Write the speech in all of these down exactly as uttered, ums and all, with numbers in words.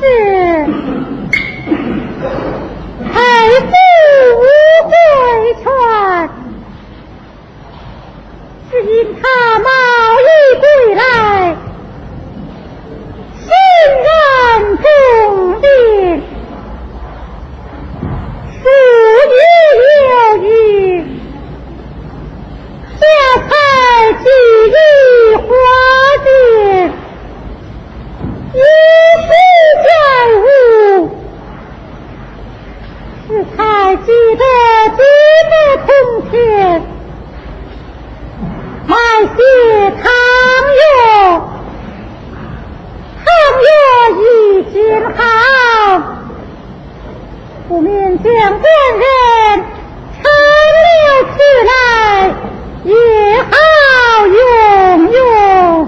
是太父无回传，只因他贸易归来，欣然重病，数日有余，家财几亿花尽，一时家务，是才记得举目铜钱，买些汤药，汤药一斤好，不免将官人盛了起来，也好用用。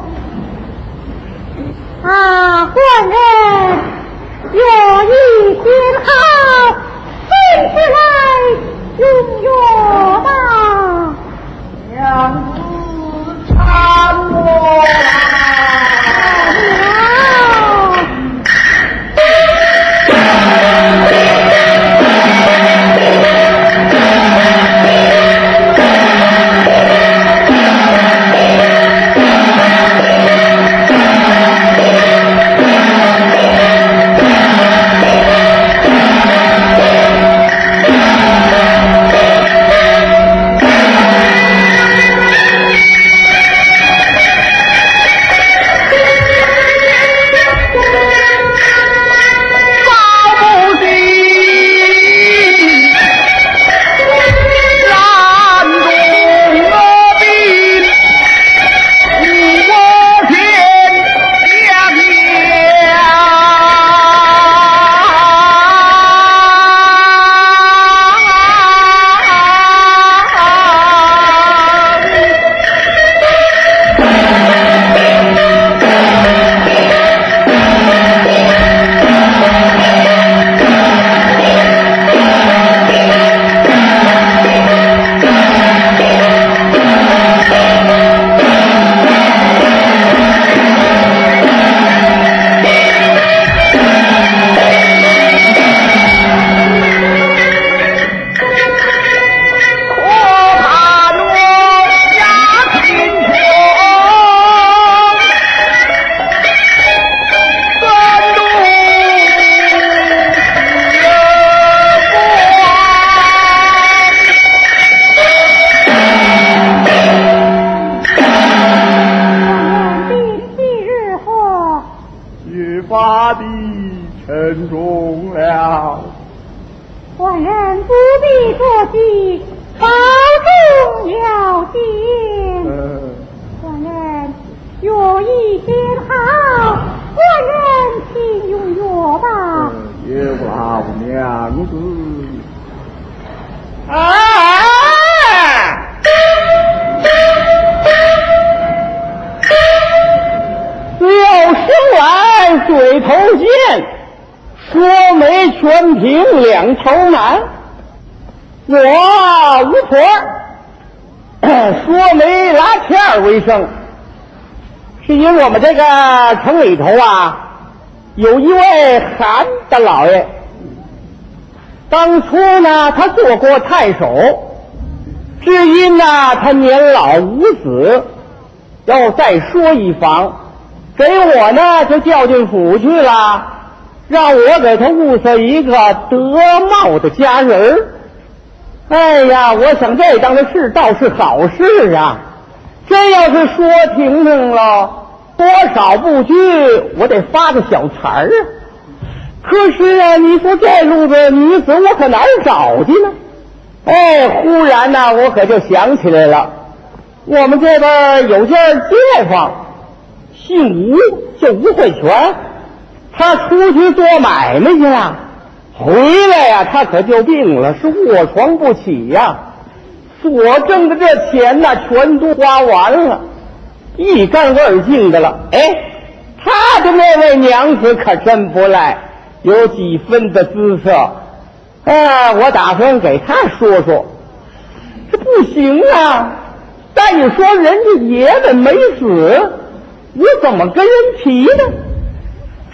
啊，官人，药一斤好，分起来用用吧。 娘子搀我是因为我们这个城里头啊，有一位韩大老爷，当初呢他做过太守，只因呢他年老无子，要再说一房，给我呢就调进府去了，让我给他物色一个德茂的家人。哎呀，我想这当的事倒是好事啊，这要是说停停了，多少不拘，我得发个小财儿啊。可是啊，你说这路子女子我可哪儿找去呢？哎，忽然呢、啊，我可就想起来了，我们这边有件街坊，姓吴，叫吴慧全，他出去做买卖去了，回来呀、啊，他可就病了，是卧床不起呀、啊。所挣的这钱呢，全都花完了，一干二净的了。哎，他的那位娘子可真不赖，有几分的姿色。啊，我打算给他说说。这不行啊！但你说人家爷们没死，我怎么跟人提呢？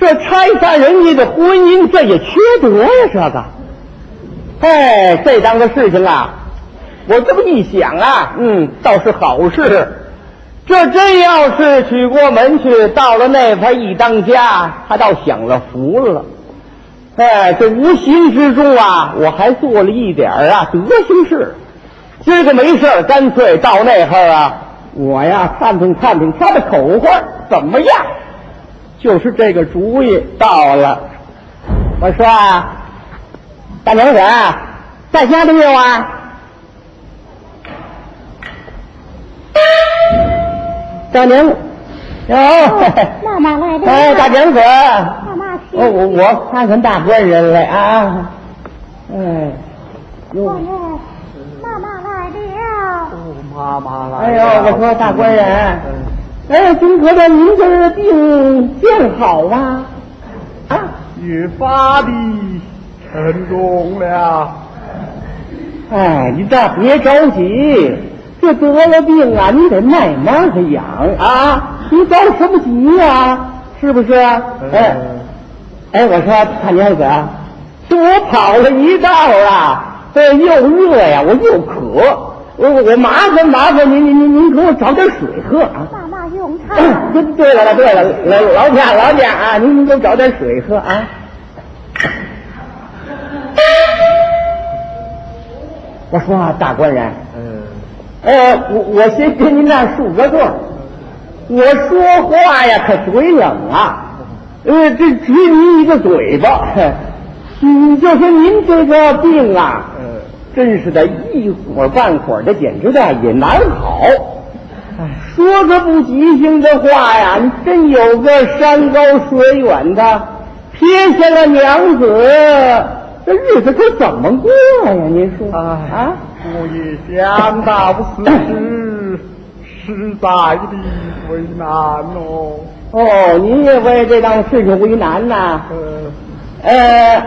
这拆散人家的婚姻，这也缺德呀！这个，哎，这档子事情啊，我这么一想啊，嗯，倒是好事。这真要是娶过门去，到了那边一当家，他倒享了福了。哎，这无形之中啊，我还做了一点啊德行事。今儿个没事，干脆到那会儿啊，我呀探听探听他的口话怎么样。就是这个主意到了。我说啊，大娘子在家都没有啊？大娘子有、哦、 妈妈来了。 哎，大娘子， 妈妈是哦，我我看看大官人来啊。哎， 我呢，妈妈来了。 哦，妈妈来了。 哎呦，我说大官人，哎，今可把您这病见好啊？啊， 越发的沉重了。 哎，你这别着急，这得了病啊，你得慢慢的养啊，你着什么急呀？是不是？哎，哎，我说大娘子，是我跑了一道啊，这又热呀，我又渴，我我麻烦麻烦您您您您给我找点水喝啊。 妈妈用茶。 对对了对了，老家老家啊，您您给我找点水喝啊。我说啊，大官人， 嗯， 呃，我我先跟您那竖个座，我说话呀可嘴冷啊，呃，这只您一个嘴巴，你就说您这个病啊， 嗯， 真是的，一会儿半会儿的，简直的也难好。说个不吉祥的话呀，你真有个山高水远的，撇下了娘子，这日子可怎么过呀？您说啊？ 我也想到此事，实在的为难哦。 哦，你也为这档事情为难呐？ 呃， 呃，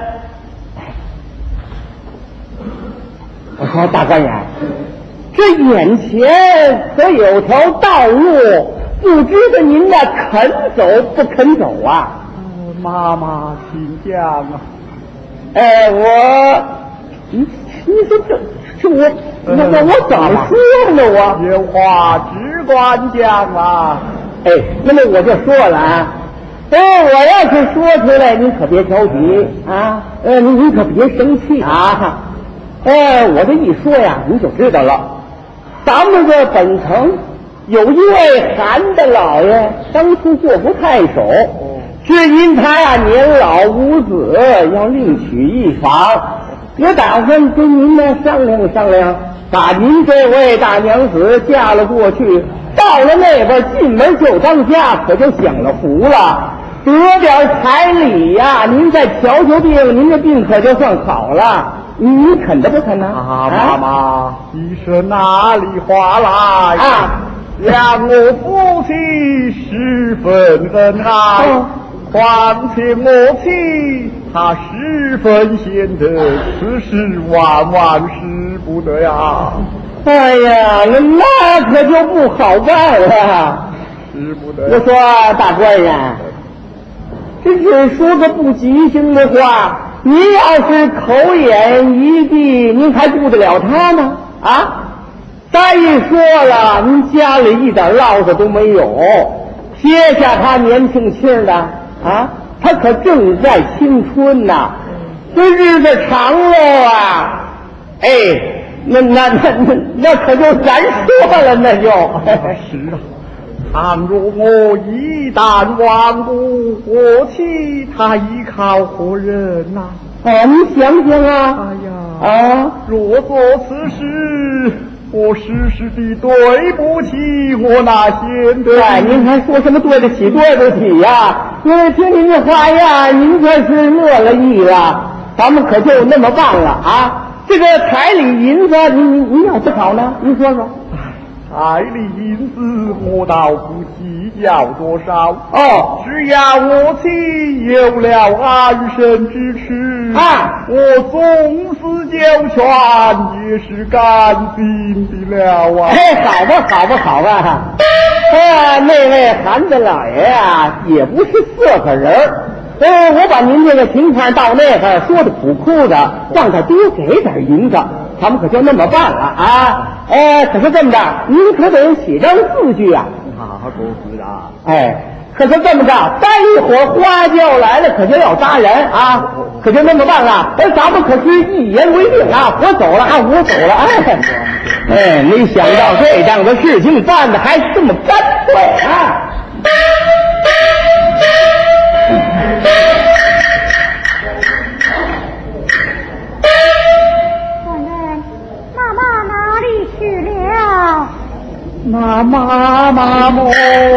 我说大官人，这眼前可有条道路，不知道您那肯走不肯走啊？ 妈妈请讲啊。 哎，我，你你说这这我我我我怎么说呢？我有话只管讲啊。 哎，那么我就说了啊，哎，我要是说出来，您可别着急啊，呃，您您可别生气啊。哎，我这一说呀，您就知道了。咱们这本城有一位韩大老爷，当初做过太守，只因他呀年老无子，要另娶一房，也打算跟您呢商量商量，把您这位大娘子嫁了过去。到了那边进门就当家，可就享了福了，得点彩礼呀、啊！您再调调病，您这病可就算好了。您肯的不肯呢？ 啊，妈妈，你说哪里话来啊？ 让我夫妻十分恩爱， 哦况且我妻她十分贤德，此事万万使不得呀！ 哎呀，那那可就不好办了。 使不得。 我说大官人，这只说个不吉祥的话，您要是口眼一闭，您还顾得了他吗？啊！再一说了，您家里一点落子都没有，撇下他年轻轻的啊，他可正在青春呐，这日子长了啊，哎。那那那那那可就难说了，那就是啊。倘若我一旦亡故，我妻她依靠何人呐、 啊？哦，你想想啊！ 哎呀， 啊， 若做此事，我时时的对不起我那贤德。 哎，您还说什么对得起对不起呀、啊？因为听您这话呀，您这是乐了意了，咱们可就那么办了啊！这个彩礼银子，你你你要多少呢？您说说。 彩礼银子我倒不计较多少， 哦， 只要我妻有了安身之持啊， 我纵死九泉也是甘心的了啊！ 哎，好吧，好吧，好吧。啊，那位韩大老爷啊，也不是色可人儿， 呃，我把您这个情况到那个说的苦苦的，让他多给点银子，咱们可就那么办了啊！哎，可是这么着，您可得写张字据啊！ 啊，公子啊， 哎。可是这么着，待一会儿花轿来了，可就要扎人啊！可就那么办了，哎，咱们可是一言为定啊！我走了啊，我走了，哎，哎，没想到这档子事情办的还这么干脆啊！ 夫人，妈妈哪里去了？ 妈妈妈妈，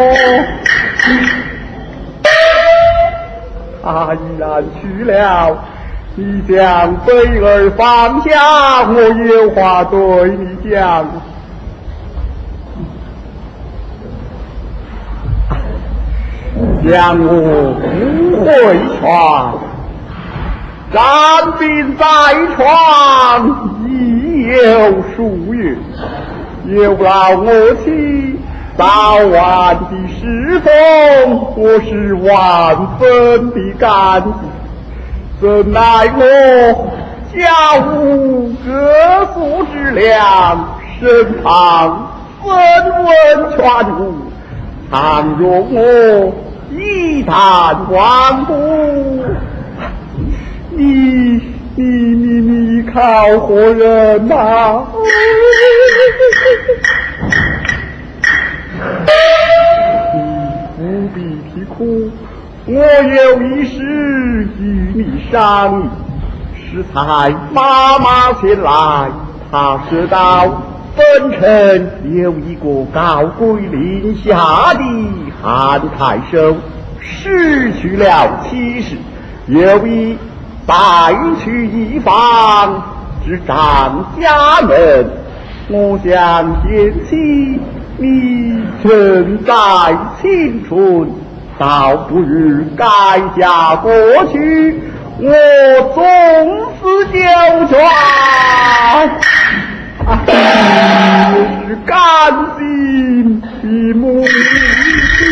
他已然去了。你将飞儿放下，我有话对你讲。将我不回船，战兵在床，已有数月。有劳我妻早晚的侍奉，我是万分的感激。怎奈我家无各宿之粮，身旁分文全无。倘若我一旦亡故，你你你你靠何人呐？你不必啼哭，我有一事与你商议。适才妈妈前来，她说道本城有一个高贵临下的韩太守，失去了妻室，有意再娶一房之张家人。我想贤妻你正在青春，倒不如改嫁过去，我从此就全。我是甘心的母亲。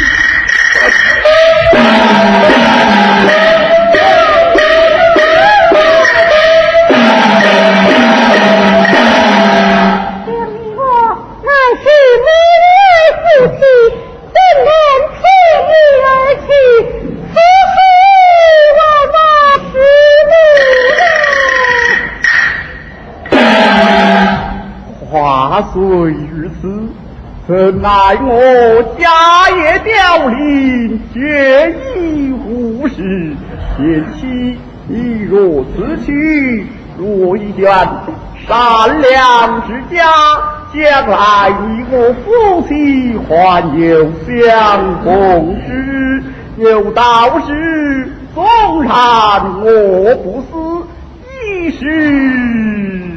话虽如此，怎奈我家业凋零，绝已无事。贤妻你若辞去，若一卷善良之家，将来你我夫妻还有相逢之日。有道是纵然我不死，亦是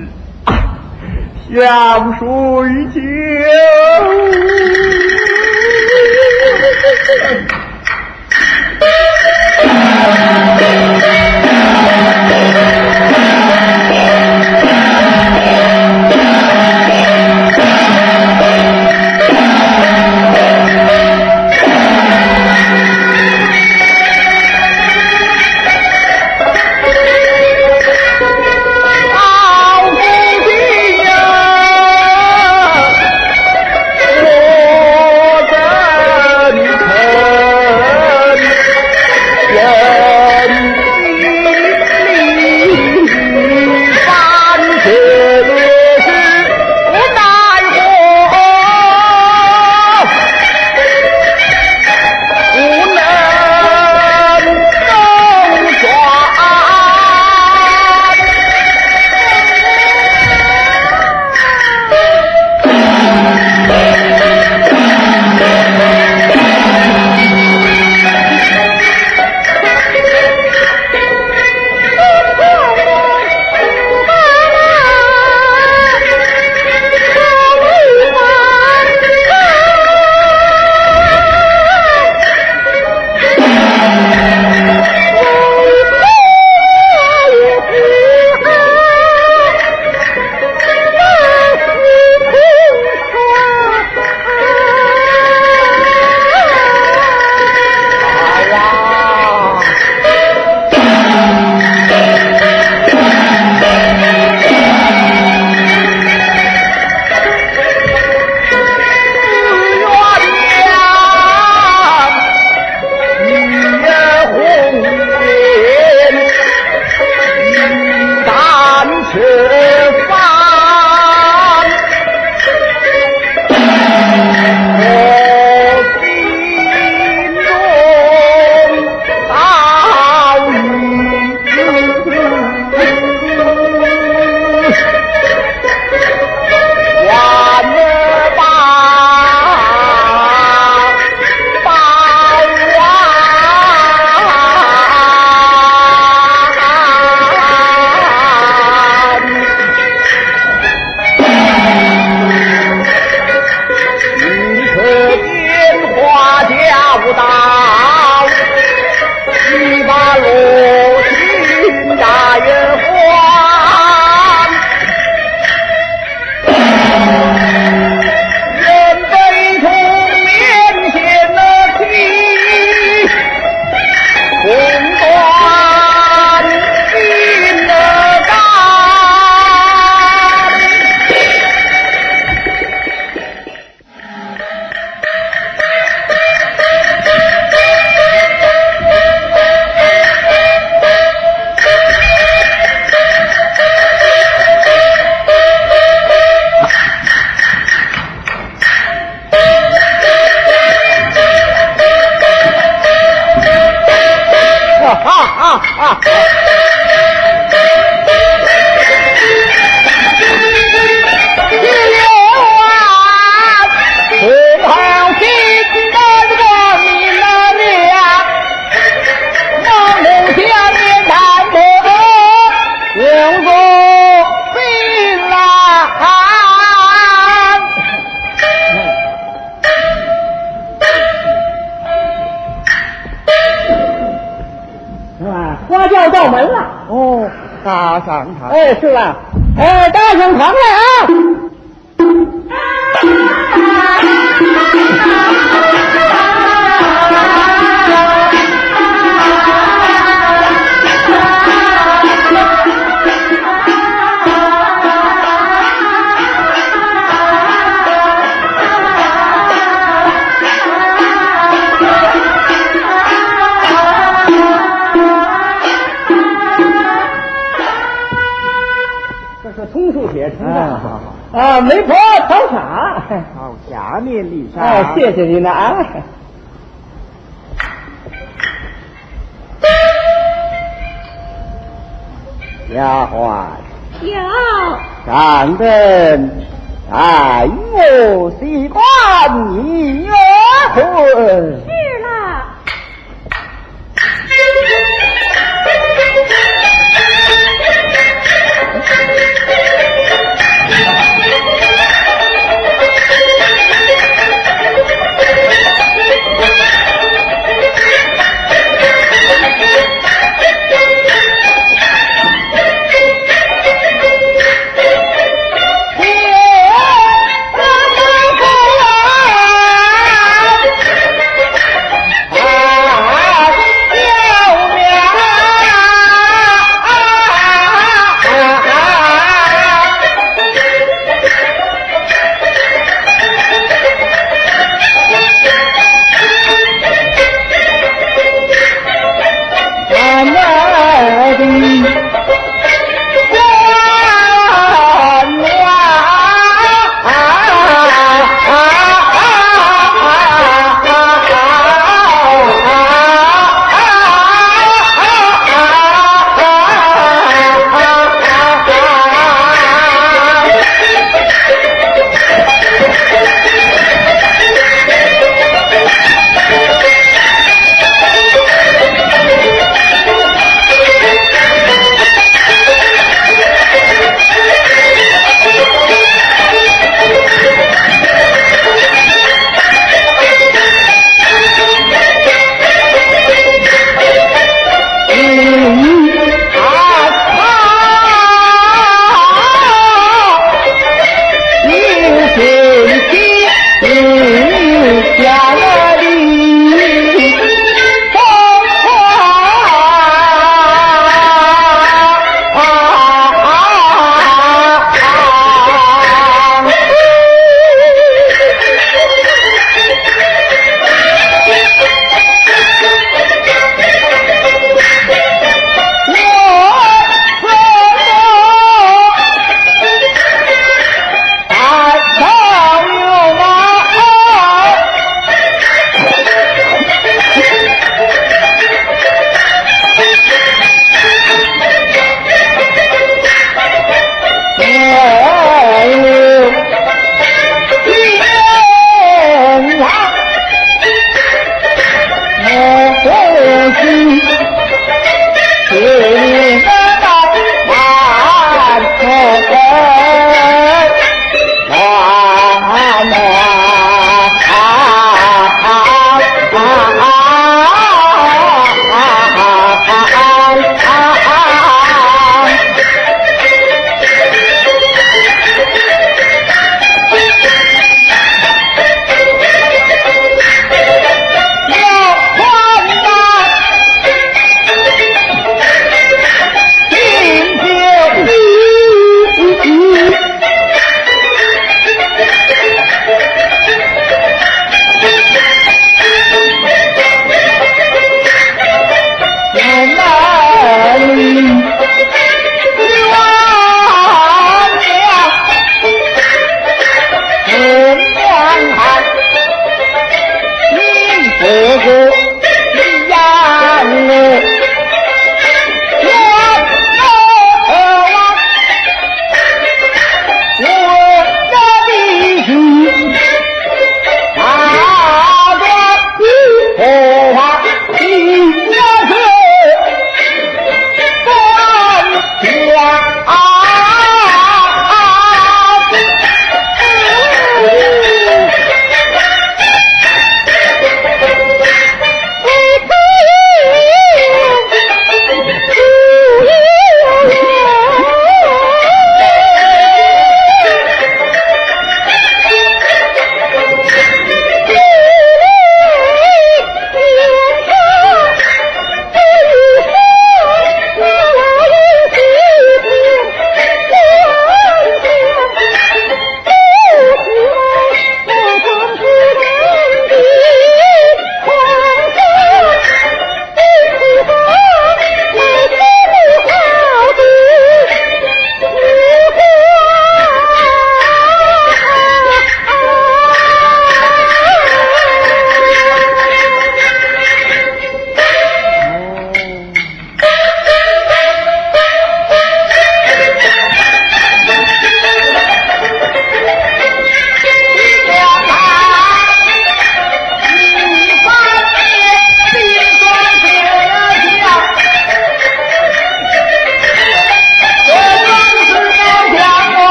想睡觉。人了。 哦，搭上他。 哎，是吧？哎，搭上床来啊！通俗帖称赞，啊，媒婆调茶， 好，下面礼上。 哎，谢谢您了啊。 丫鬟， 有上等，待我习惯你约会。 是了。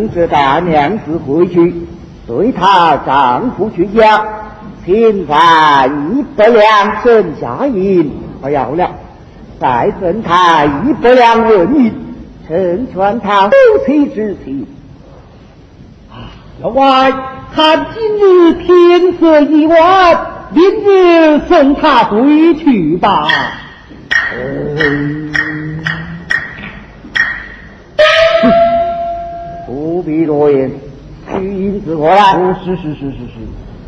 等着大娘子回去，对她丈夫去讲，请饭一百两整下银，不要了，再赠他一百两纹银，成全他夫妻之情。 老外，看今日天色已晚，明日送他回去吧。 嗯，不必多言，取银子过来。 哦，是是是是是。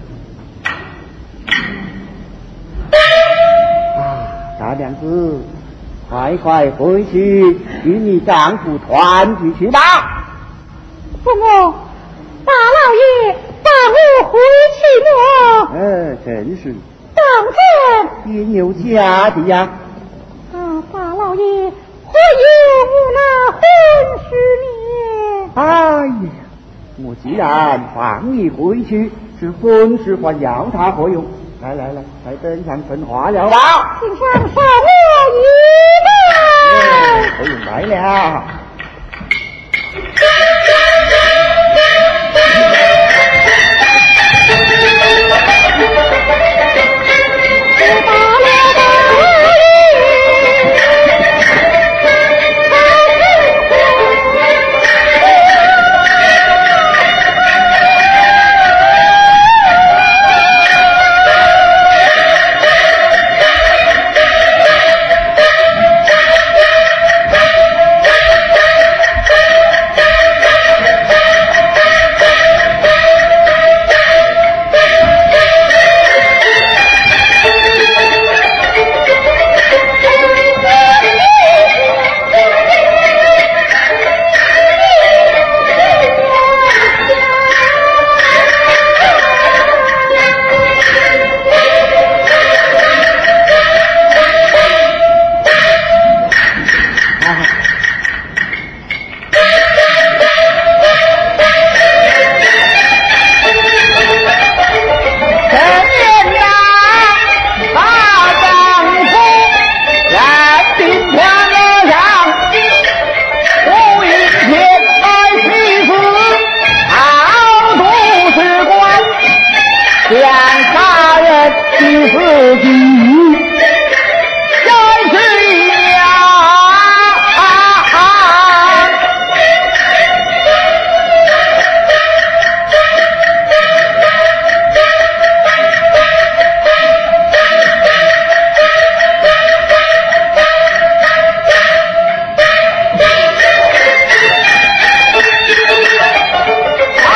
啊，大娘子，快快回去与你丈夫团聚去吧。 父母，大老爷让我回去么？ 呃，正是。 当真？ 应有家的呀。 啊，大老爷，何有那婚事呢？ 哎呀，我既然放你回去，是婚事还要他何用？来来来，在灯上成花了吧。 请上受我一拜。 不用来了。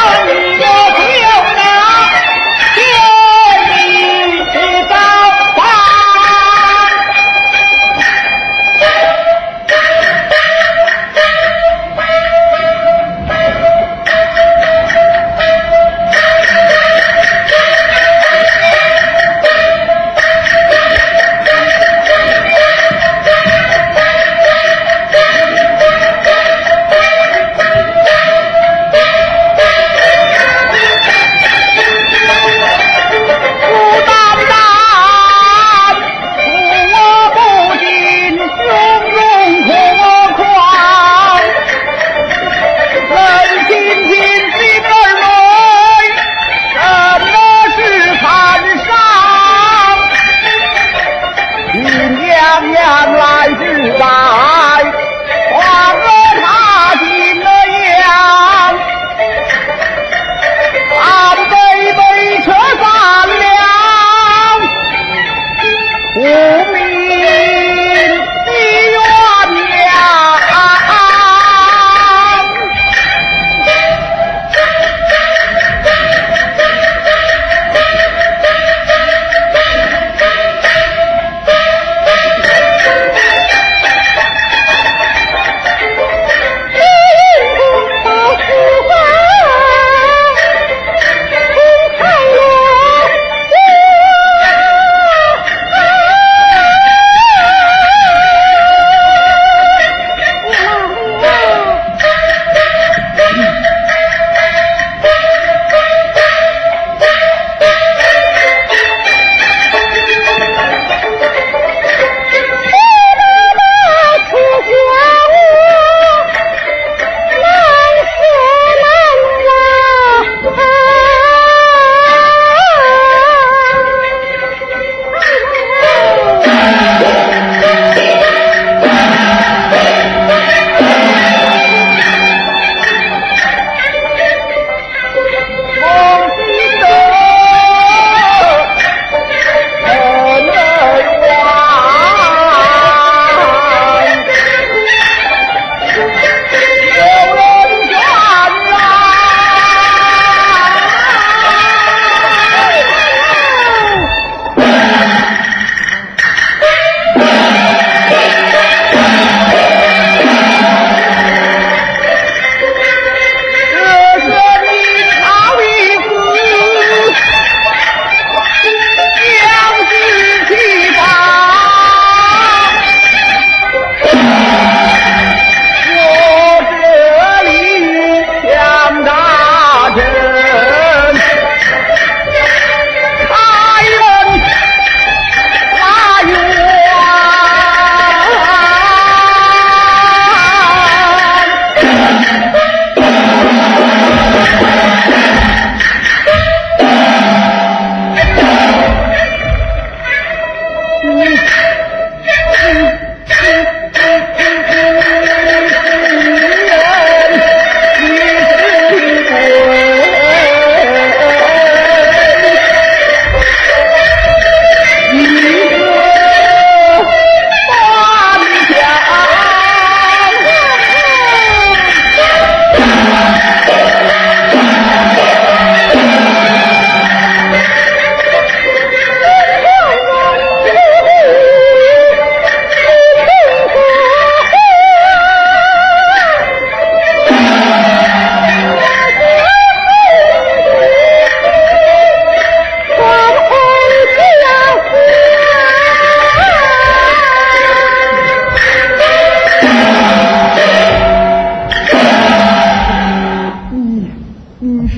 把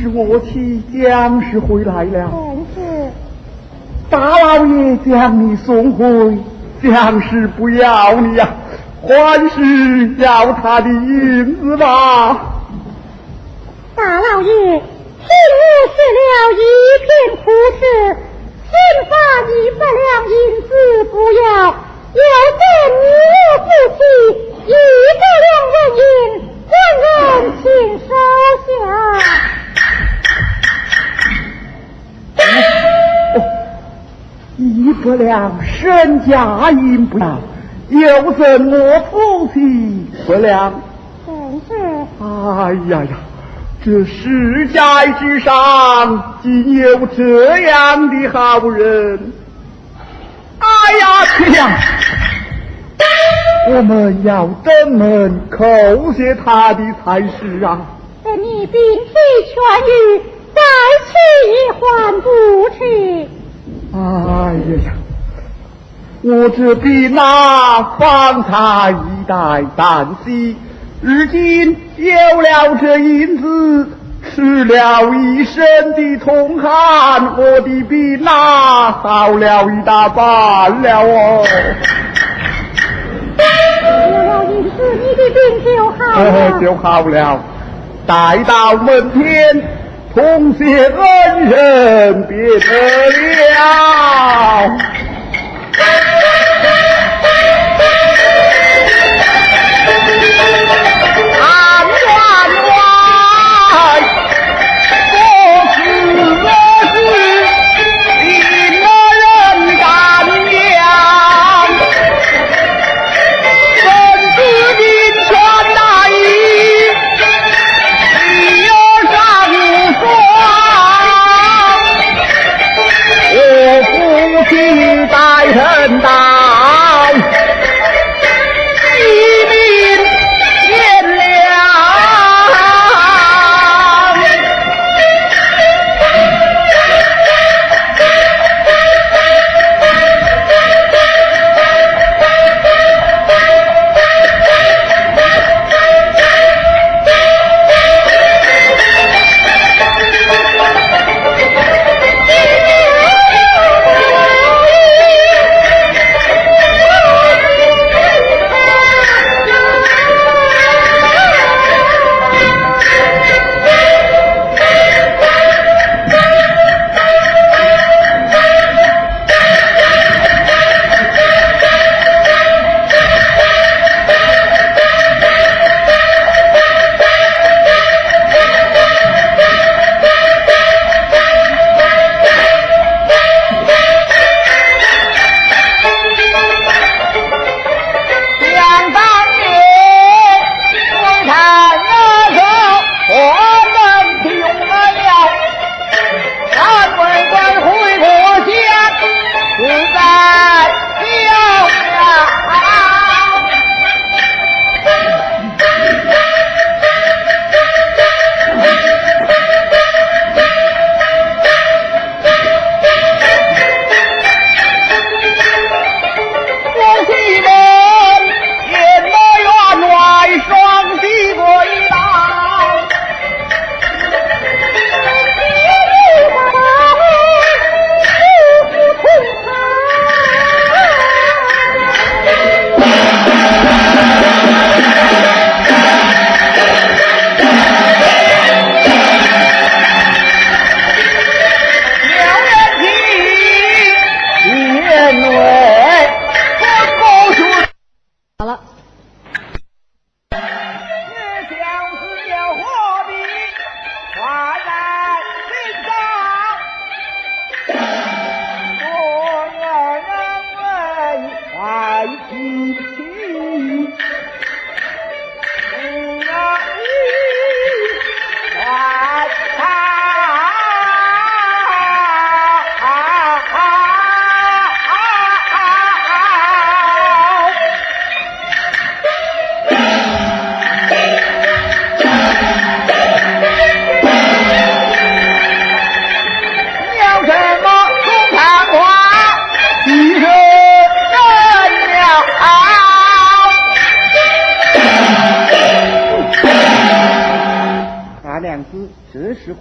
是我妻蒋氏回来了。 真是。 大老爷将你送回，蒋氏不要你呀、啊，还是要他的银子吧。 大老爷，听我施了一片苦事，先发一百两银子不要，要赠你我夫妻一百两人银，万人请收下。 哦，一百两身家银不要，又赠我夫妻百两。 真是。 哎呀呀！这世界之上竟有这样的好人！哎呀天呀！我们要登门叩谢他的才是啊！ 等你病体痊愈，再去也还不迟。 哎呀呀！我这病啊，方才一代旦夕。如今有了这银子，吃了一身的痛汗，我的病啊好了一大半了哦。 有了银子，你的病就好了。 呃、就好了。待到门天，同谢恩人，别得了。我父亲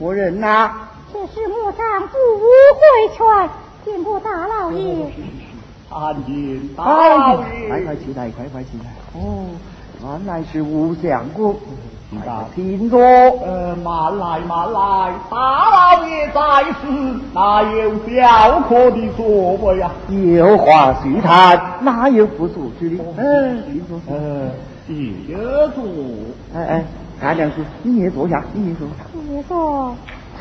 国人呐、啊？ 这是我丈夫吴慧全，见过大老爷。 参见大老爷， 快快起来，快快起来！哦，原来是吴相公，请坐。 呃，慢来慢来，大老爷在此，哪有小客的座位呀？ 有话须谈，哪有不坐之理？嗯，请坐。 呃，谢坐。 哎哎，大娘子，你也坐下，你也坐下。 你也坐。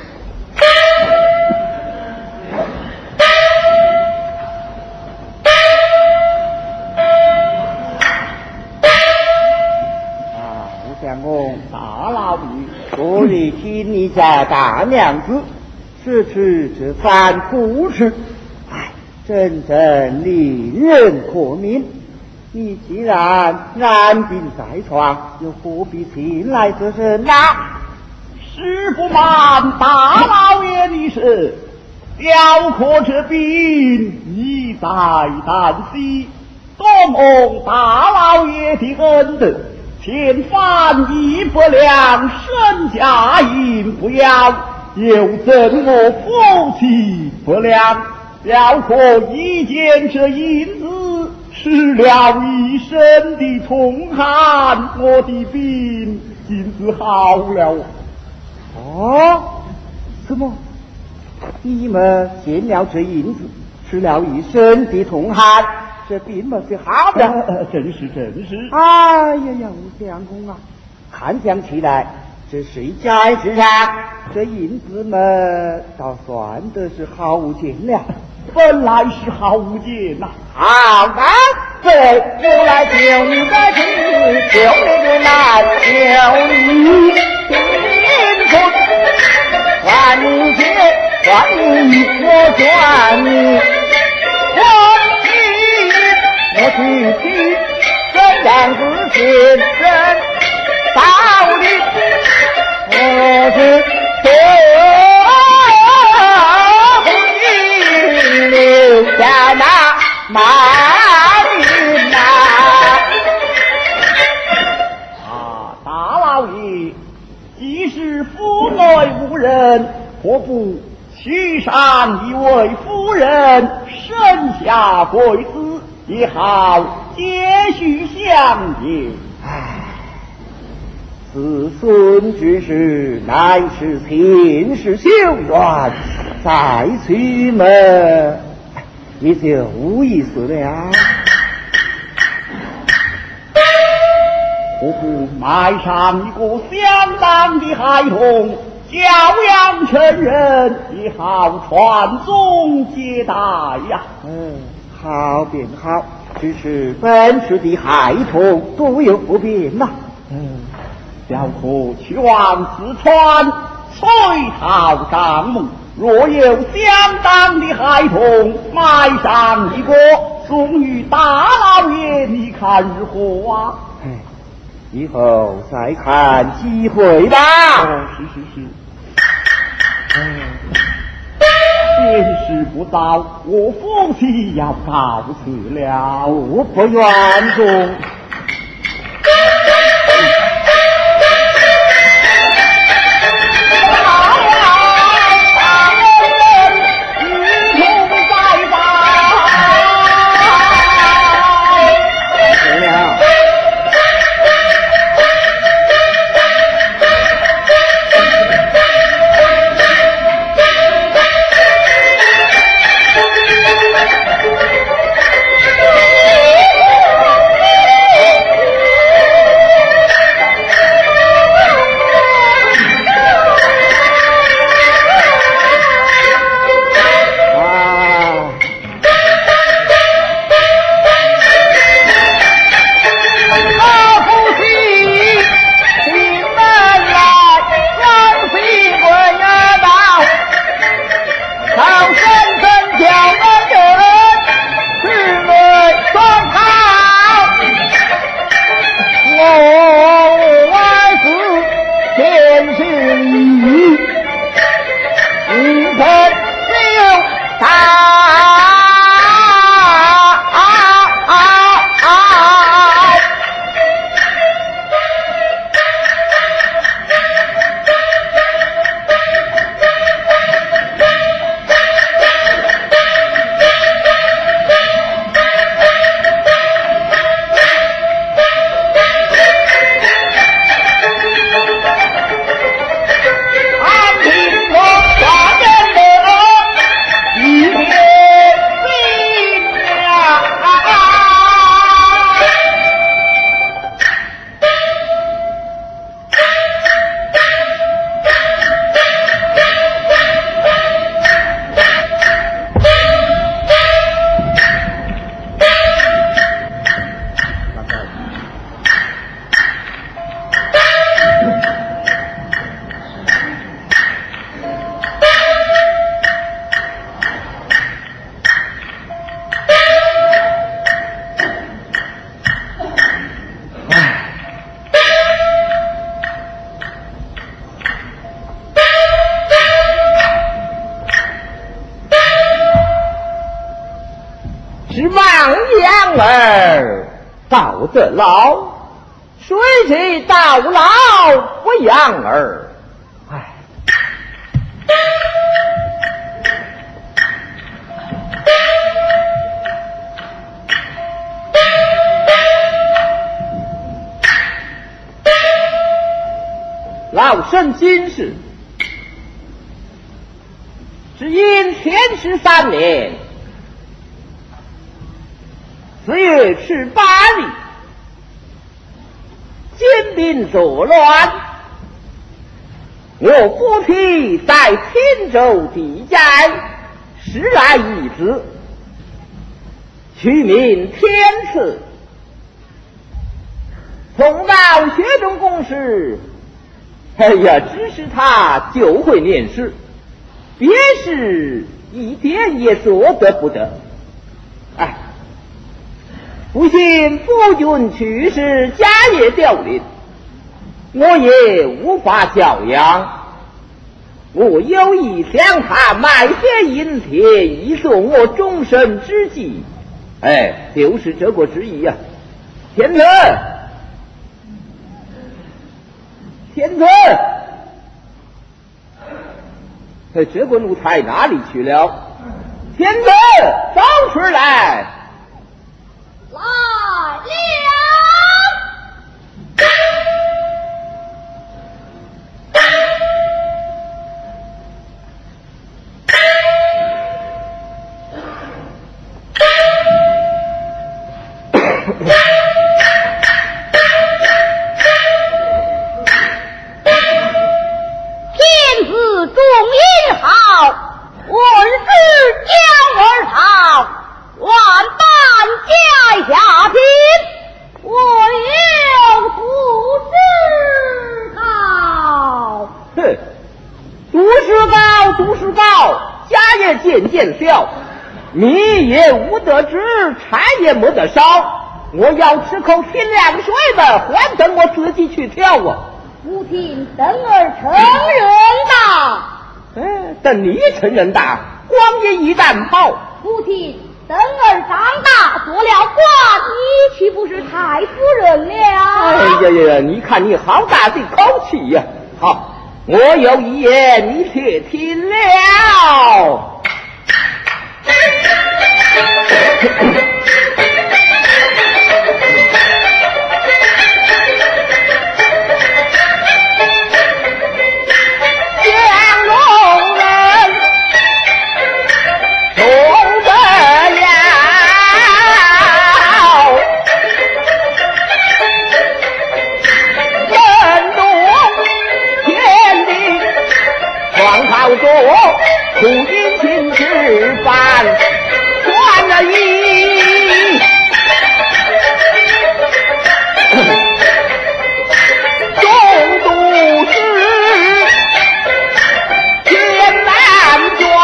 相公， 大老爷， 昨日听你家大娘子是吃这番苦吃，哎，真正令人可悯。你既然安病在床，又何必前来这身呐？ 实不瞒大老爷你是，小可这病一再旦夕，多蒙大老爷的恩德。前番一不良，身家银不要，又赠我夫妻不良，小可一见这银子，吃了一身的痛汗，我的病因此好了。 哦，怎么？你们见了这银子，吃了一身的痛汗？这病嘛是好的、 呃，真是真是。 哎呀呀，吴相公啊，看想起来，这谁家之上，这银子嘛，倒算的是好物件了。 本来是好物件呐、 啊。好啊，对，我来救你的亲，救你的难，救你贫困，还你钱，还你我赚你，我。我去听这样子先生道理，我是多回留下那马云呐。 啊，大老爷，既是府内无人，何不取上一位夫人，生下贵子？也好接续相爷。 唉，子孙之事乃是前世修缘，再娶嘛也就无意思了。 何不埋上一个相当的孩童，教养成人，也好传宗接代呀。 嗯。好便好，只是本世的孩童多有不便呐、啊。 嗯，小可去往四川催讨账目，若有相当的孩童，埋上一个送与大老爷，你看如何啊？ 哎，以后再看机会吧。 哦，是是是。嗯。天时不早，我夫妻要告辞了， 我不愿中。 指望养儿到得老，谁知到老不养儿。唉，老身今世只因天师三年四月十八日金兵作乱，我夫妻在天州地寨失来一子，取名天赐，送到学中公时，哎呀，只是他就会念诗，别是一点也做得不得。哎，不幸夫君去世，家业凋零，我也无法教养。我有意向他买些银钱，以送我终身之计。哎，就是这个之意呀、啊。天子，天子，哎，这个奴才哪里去了？天子，早出来！ 来了。 天子重音好，儿子将儿逃，万般皆下品，我有不知道。 哼，读书高，读书高，家业渐渐小，米也无得吃，柴也没得烧。我要吃口清凉水的，还等我自己去挑啊！ 不听等儿成人大， 哎，等你成人大，光爷一旦跑。 不听等儿长大，做了官，你岂不是太夫人了？ 哎呀呀呀！你看你好大的口气呀、啊！好，我有一言，你且听了。苦尽情吃饭，换了一中都市千难转，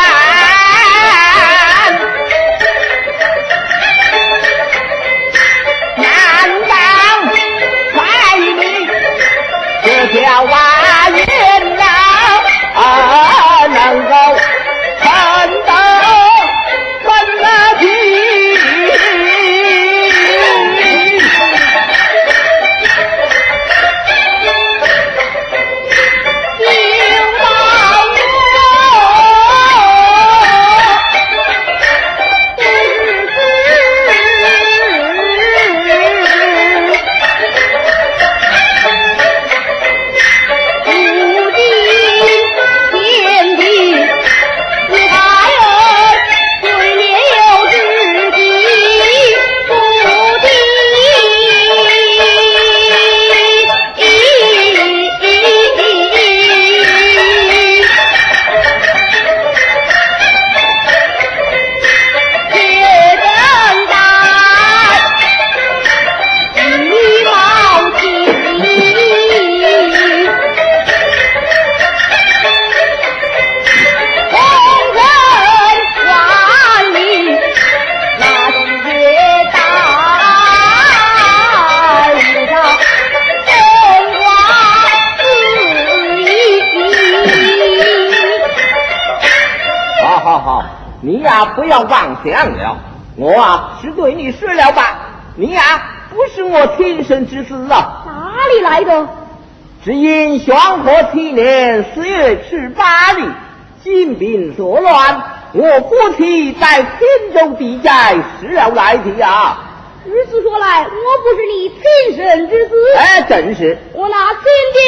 难当百里这条瓦言呐啊，能够看得分了清，就到不要妄想了， 我啊是对你说了吧，你啊不是我亲生之子啊。 哪里来的？ 只因宣和七年四月十八日，金兵作乱，我父亲在天州地寨失了来的啊。 如此说来，我不是你亲生之子。 哎，正是。 我那亲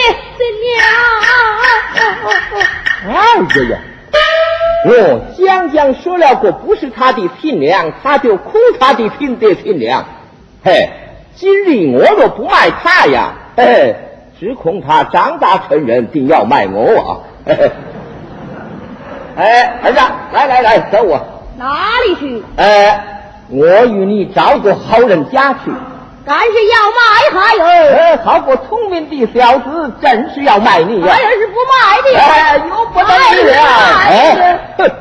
爹亲娘。 哎呀呀！我将将说了个不是他的亲娘，他就哭他的亲爹亲娘。嘿，今日我若不卖他呀，嘿，只恐他长大成人，定要卖我啊！嘿嘿。哎，儿子，来来来，走我。 哪里去？ 哎，我与你找个好人家去。 干是要卖孩儿？ 哎，好个聪明的小子，真是要卖你呀！ 孩儿是不卖的。 哎，由不得你了。哎，哼。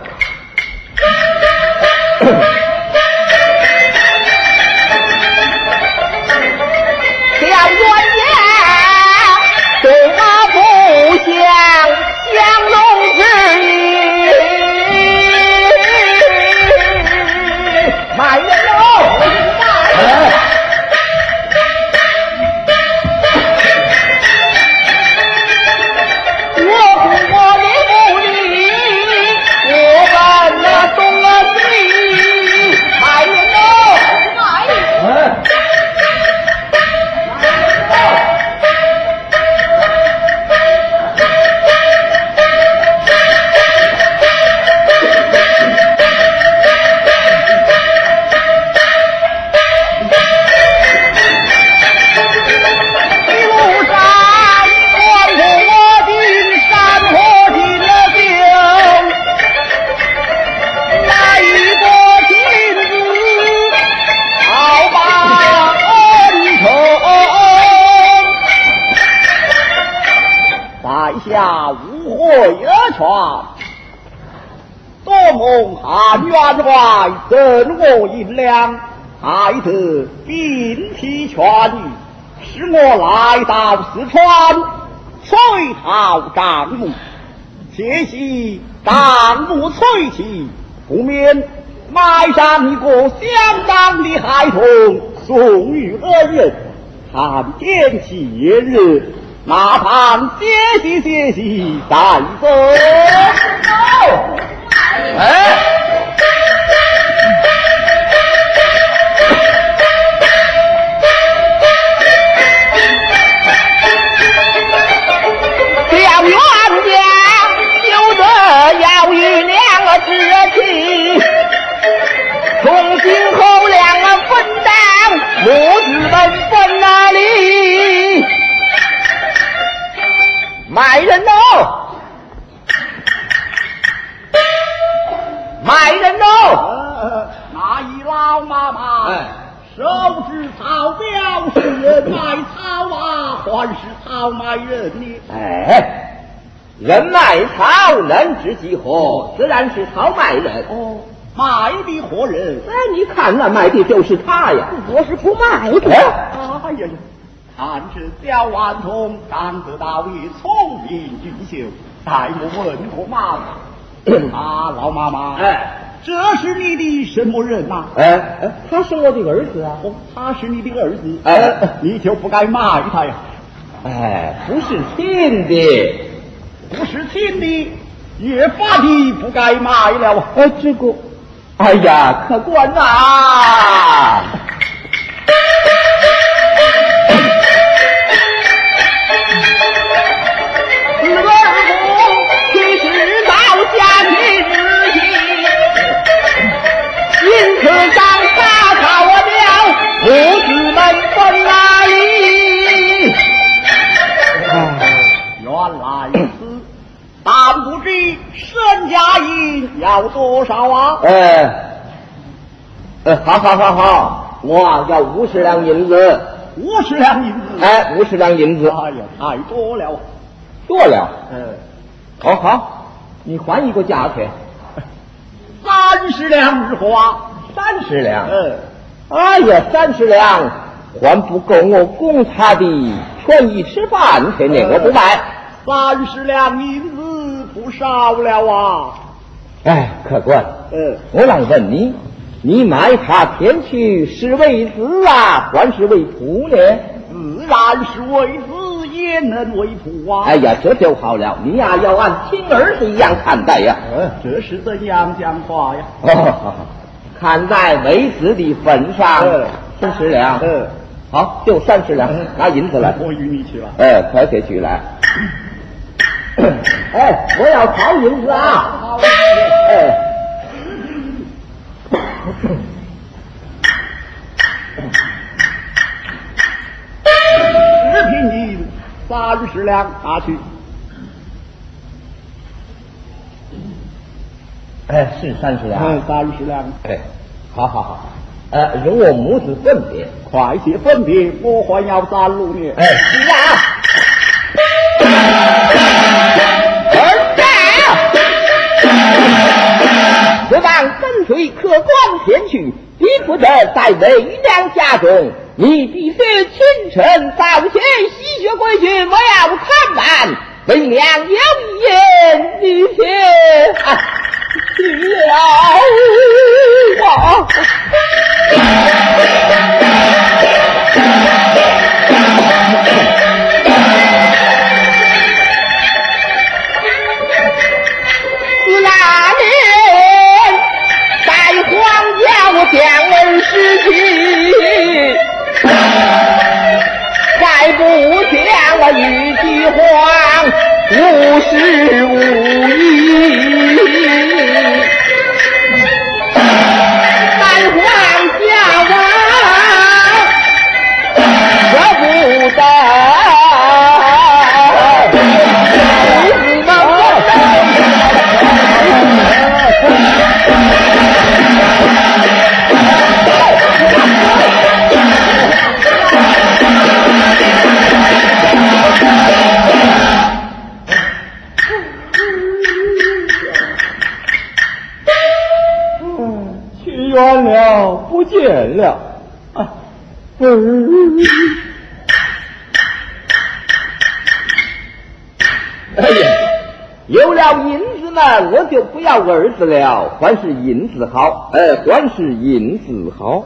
小冤家对他不相相容之意， 卖人喽！哎下无会而传，多蒙汉员外赠我银两，害得病体痊愈，使我来到四川催讨丈夫。且喜丈夫催妻，不免买上一个相当的孩童送与恩人，看天气炎热，麻烦歇息歇息再走。哎， 小冤家休得要与娘儿置气，从今后两儿分担母子们分哪里？卖人哦，卖人哦！ 那一老妈妈， 哎， 手执草标是人卖草啊，还是草卖人呢？ 哎，人卖草，人知几何？自然是草卖人。 哦，卖的何人？ 哎，你看那卖的就是他呀！ 我是不卖的。 哎哎呀呀！看这小顽童长得倒也聪明俊秀，待我问过妈妈。啊，老妈妈， 哎， 这是你的什么人呐、啊？ 哎哎，他是我的儿子啊！ 哦，他是你的儿子， 哎， 你就不该卖他呀！ 哎，不是亲的， 不是亲的，越发的不该卖了。 哎，这个，哎呀，客官呐！因此上大吵了，母子们分哪里？ 原来如此，但不知身家银要多少啊？ 哎，呃，好好好好，我要五十两银子， 五十两银子。 哎，五十两银子， 哎呀，太多了。 多了。嗯，好好，你换一个价钱。 三十两日花， 三十两。 嗯， 哎呀，三十两还不够我供他的全一吃饭钱呢，我不卖。 三十两银子不少了啊！ 哎，客官， 嗯， 我来问你， 你卖他天去是为子啊，还是为仆呢？ 自然是为子，也能为仆啊！ 哎呀，这就好了，你呀、啊、要按亲儿子一样看待呀。 呃，这是怎样讲话呀？ 哦，看在为子的份上，三十两。 呃， 好，就三十两，拿银子来。 我与你去了。 哎，快些去来。哎，我要掏银子啊！哎。 十品银，三十两，拿去。 哎，是三十两。 嗯，三十两。 哎，好好好。呃，容我母子分别。 快些分别，我还要三路呢。 哎，是啊。儿子，这当跟随客官前去，必不得在微凉家中。你必须清晨早些洗雪归去，我要看完。为娘有一言，你且去了我。自那年在荒郊将儿失去，再不将我一句话无事无益，三皇家王舍不得，你们去远了，不见了。啊，嗯。 哎呀，有了银子呢，我就不要儿子了，还是银子好，呃，还是银子好。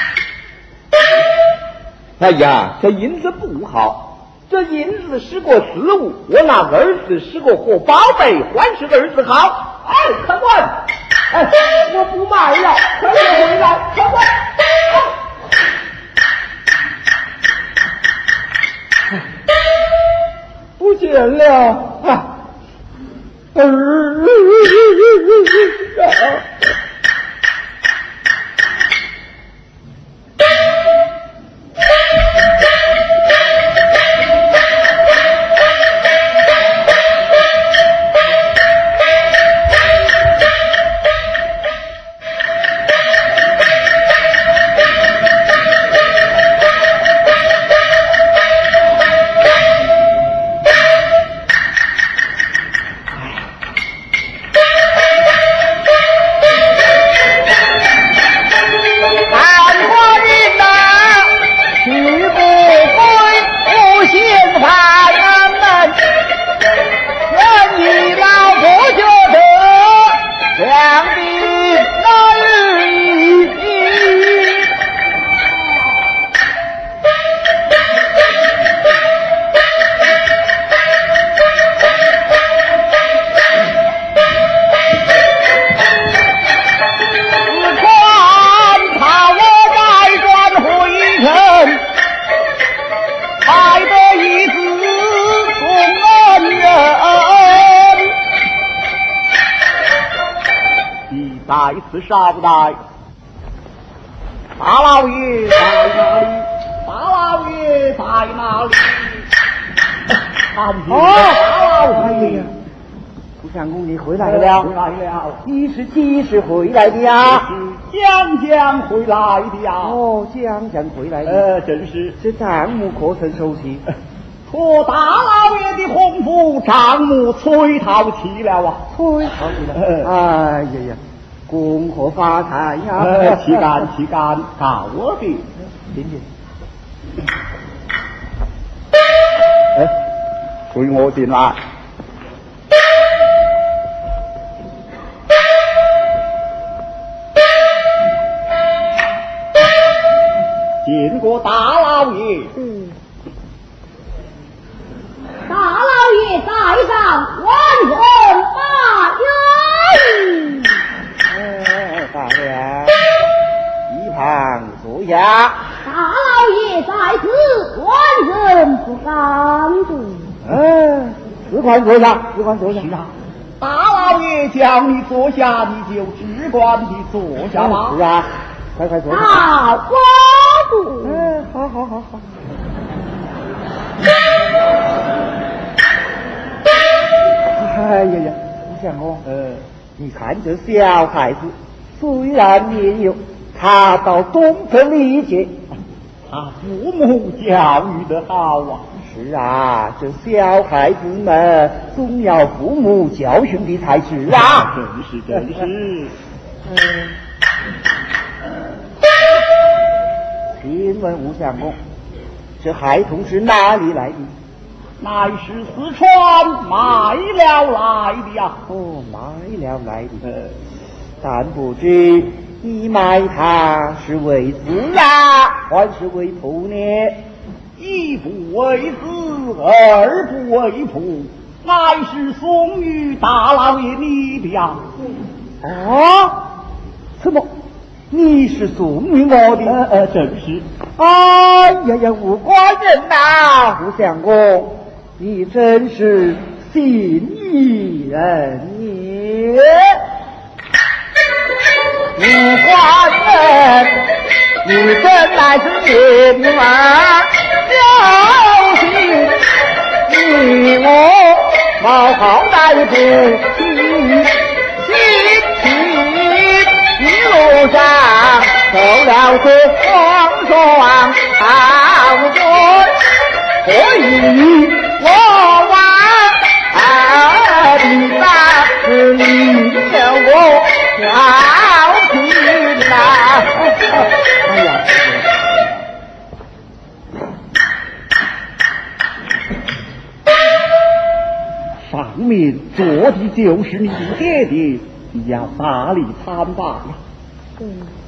哎呀，这银子不好，这银子是个私物，我拿儿子是个活宝贝，还是儿子好。哎，客官，哎，我不卖了，快点回来，客官。 不见了啊！儿啊！再次少待，大老爷在哪里？大老爷在哪里？ 哦，大老爷，蒲相公你回来了， 回来了， 你是几时回来的呀？ 是将将回来的呀。 哦，将将回来的， 呃，正是。 这账目可曾收齐？ 托大老爷的洪福，账目催讨齐了啊！ 催讨齐了。哎呀呀！恭贺发财呀！ 呃，岂敢岂敢，告我的， 进去。 哎，随我进来。 请过大老爷。 嗯，大老爷在上，万人发言。 哎，大爷，一旁坐下。 大老爷在此，万人不敢住。 嗯，只管坐下，只管坐下。 大老爷叫你坐下，你就只管地坐下吧。 是啊，快快坐下。 大瓜主。 嗯，好好好好。哎呀呀，你想哦，呃，你看这小孩子，虽然年幼，他倒懂得理解， 他父母教育的好啊。 是啊，这小孩子们总要父母教训的才是啊。 真是真是。 嗯。请问吴相公，这孩童是哪里来的？ 乃是四川卖了来的呀。 哦，卖了来的。呃，但不知你卖他是为子啊，还是为仆呢？ 一不为子，二不为仆，乃是送与大老爷你的呀。 啊？什么？你是送与我的？ 呃呃，正是。 哎呀呀，吴官人呐、啊，吴相公，你真是信义人也。吴官人，你真乃是名儿有心，你我好好待不起，心情一路上受了这风霜好多，所以我往啊的大是你叫我小心呐。哎呀！ 上面坐的就是你的爹爹，你要大力参拜呀。 嗯，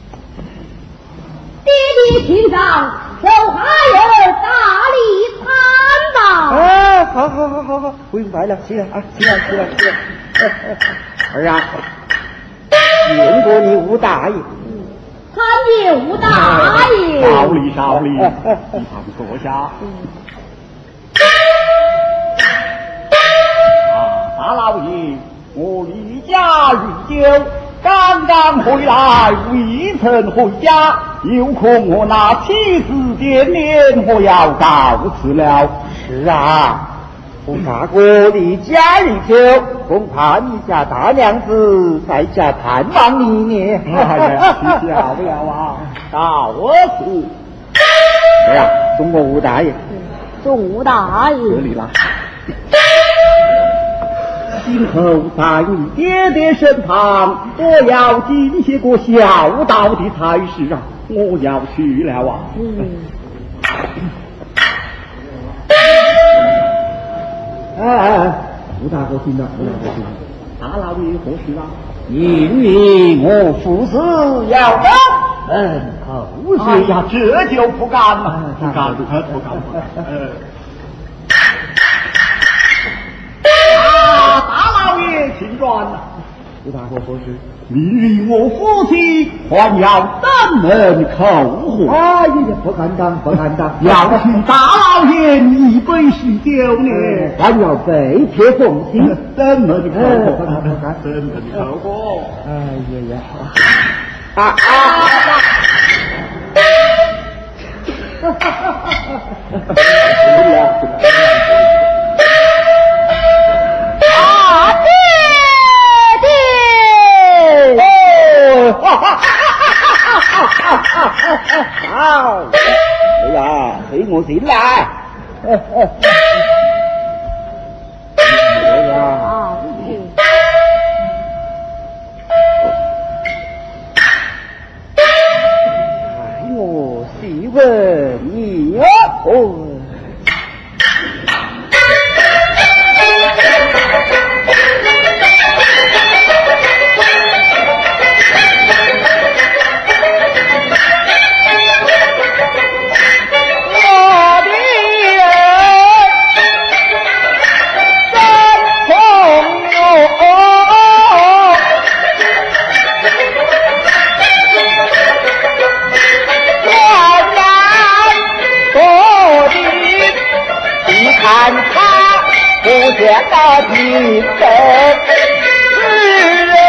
爹爹请长，受孩儿大力参拜。 啊，好好好好好，不用拜了，起来啊，起来起来起来。儿啊，见过你吴大爷。 参见吴大爷。 少礼少礼，你旁坐下。啊，大老爷，我离家日久，刚刚回来，未曾回家，有空我那妻子见面，我要告辞了。 是啊，我大哥离家日久，恐怕你家大娘子在家探望你呢。 哎呀，不了啊，到我处。 是啊，送我吴大爷。 送吴大爷。 这里啦。今后在你爹爹身旁，我要尽些个孝道的差事啊！我要去了啊！ 嗯。 哎哎哎，吴大哥听到，吴大哥听到， 大老爷何事啊？ 因为我父子要走， 嗯，后事呀，这就不敢了，不敢，不敢，不敢。呃。大老爷，请转呐！ 吴大哥何事？ 明日我父亲还要登门叩贺。 哎呀呀，不敢当，不敢当， 要请大老爷一杯喜酒呢， 还要备贴奉亲， 登门叩贺， 不敢不敢， 登门叩贺。 哎呀呀！啊啊！哈哈哈哈哈！ 啊，爹爹！ 哦，哈哈哈哈哈哈哈哈！好，哎呀，陪我进来。哎呀， 啊， 哎，我细问你哦。 那平生是人。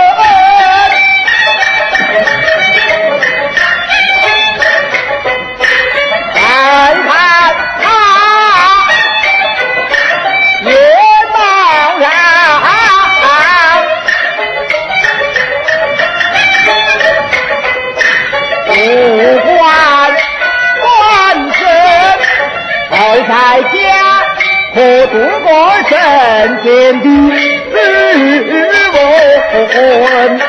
看看他也茫然，不管官身还在家，可度过身边的日文。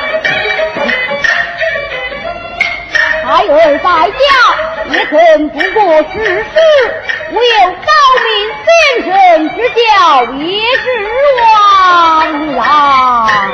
孩儿在家也曾度过世事，唯有高明先生之教也是枉然。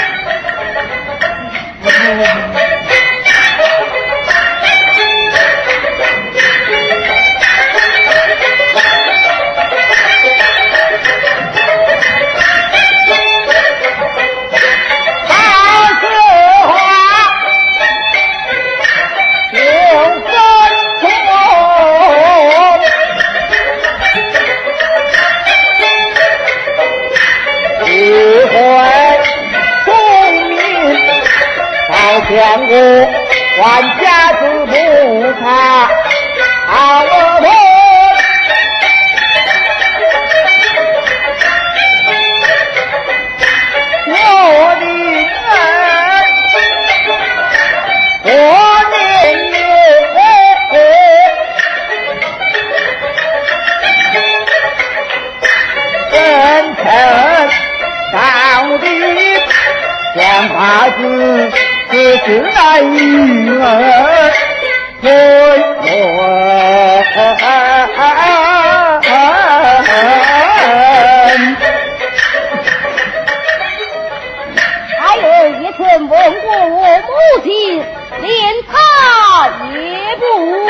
相国万家之母他好我我宁儿我宁儿真诚到底想法子这是爱女儿回我孩儿也曾问过我母亲，连她也不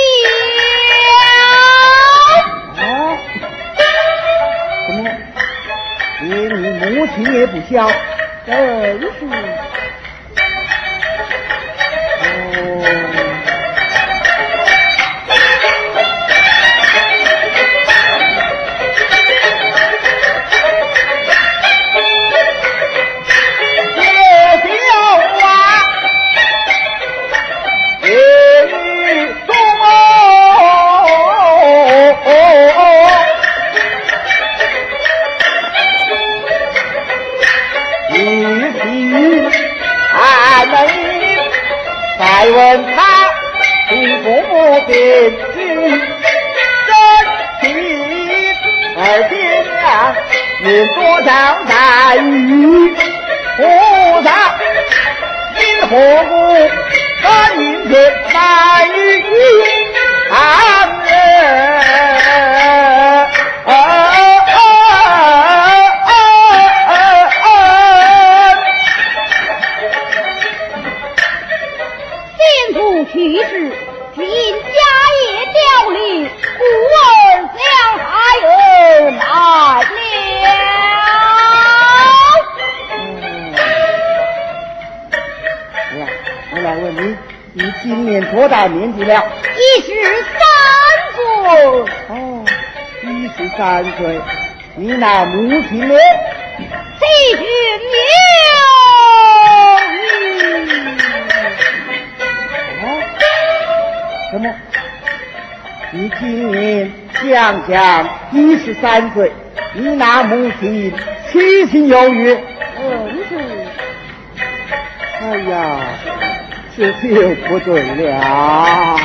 孝。 啊？怎么连你母亲也不孝？真是再问他的父母便知真情，而爹娘有多少待遇？菩萨因何故可宁缺待遇旁人？ 去世只因家业凋零，故而将孩儿卖了。 嗯，我来问你，你今年多大年纪了？ 一十三岁。 哦，一十三岁。你那母亲呢？ 七旬什么？你今年将将一十三岁，你那母亲七情有余。 嗯是。 哎呀，这就不对了。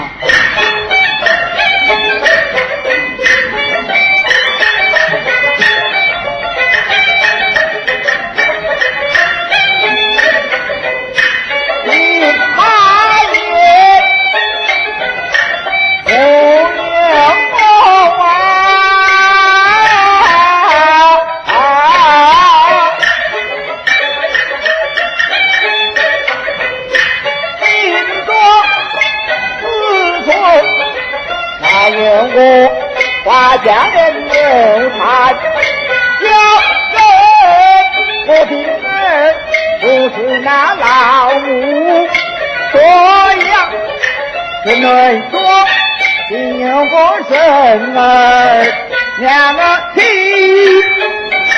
我花家人有他小人，我平儿不是那老母，所样只能说你有个生儿两个亲。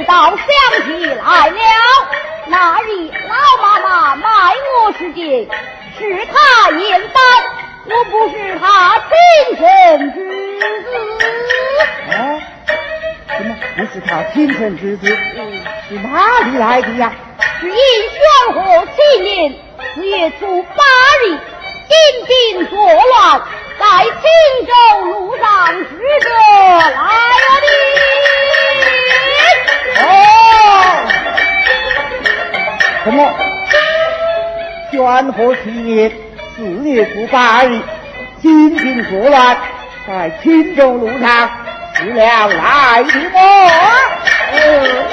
道想起来了，那日老妈妈卖我时节，是他验单，我不是他亲生之子。 哦，什么？不是他亲生之子？是哪里来的呀？ 是因选和七年四月初八日，金兵作乱，在青州路上使者来了的。 哦，什么？宣和七年四月初八日，金兵作乱，在青州路上使了来的么？嗯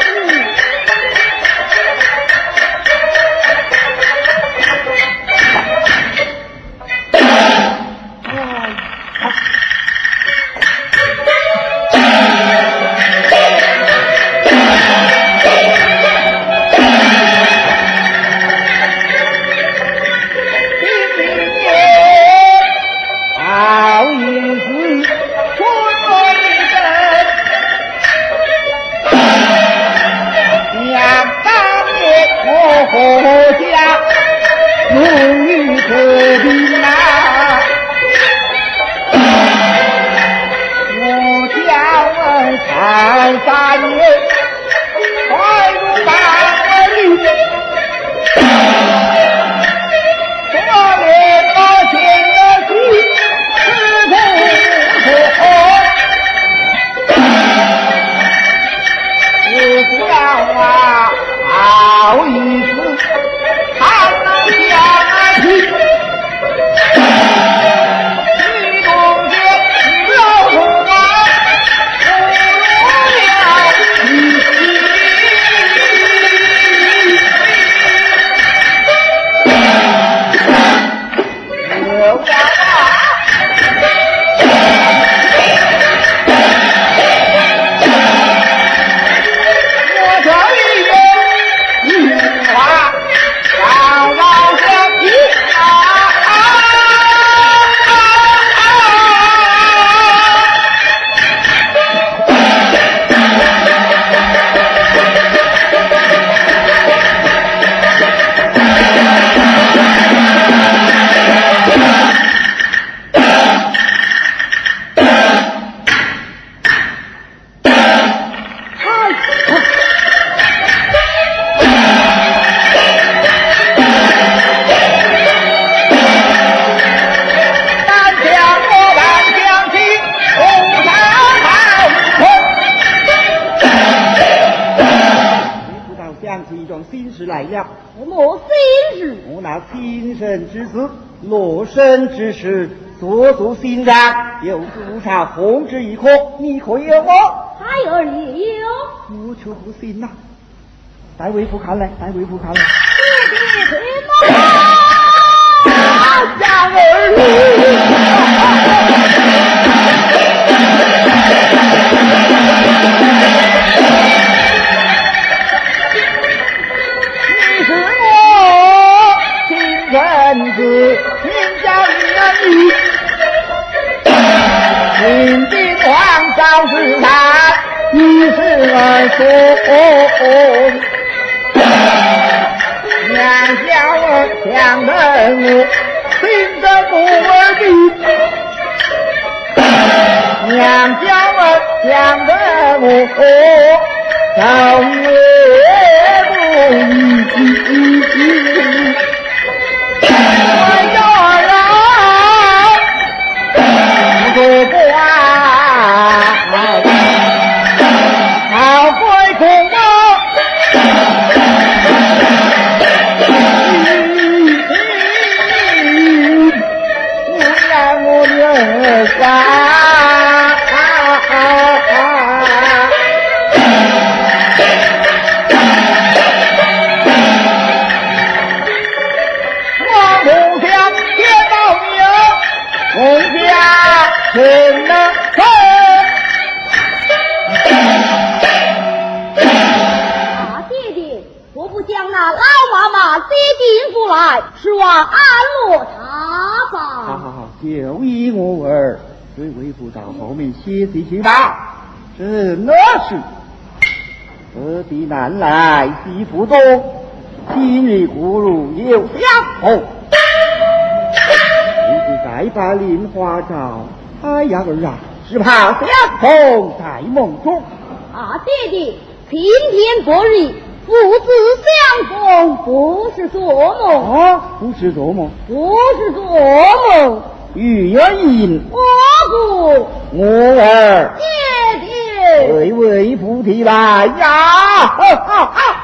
落生之时，做足心上，有多少红纸一颗，你可有我？ 孩儿也有。 我却不信呐、啊！带为父看来，带为父看来。 爹爹妈妈， 家儿你是我亲生子。秦帝皇上是他，你是儿孙，娘家儿想着我，听着母儿的，娘家儿想着我，早夜不依。我要啊，不过啊，好贵公啊，我让我儿子。听了声， 大爹爹，我不将那老妈妈接进府来，是往安乐他吧。 好好好，就依我儿，对微服到后面写这些吧。真的是此地难来必不多，今日不如有相逢。你再把莲花照，哎呀儿啊，只怕相逢在梦中。 啊，爹爹，今天过日，父子相逢，不是做梦。 啊，不是做梦， 不是做梦。 玉英， 我不， 我儿， 爹爹， 为为父提来呀！哈哈哈